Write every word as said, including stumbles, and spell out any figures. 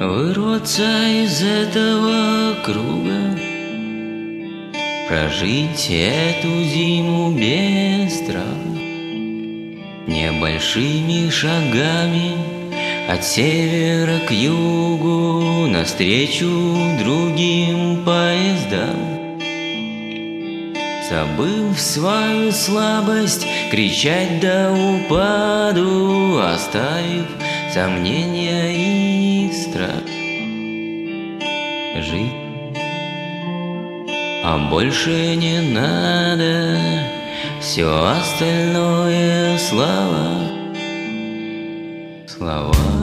вырваться из этого круга, прожить эту зиму без страха, небольшими шагами от севера к югу, навстречу другим поездам. Забыв свою слабость, кричать до упаду, оставив сомнения и страх. Жить, а больше не надо, все остальное слова, слова.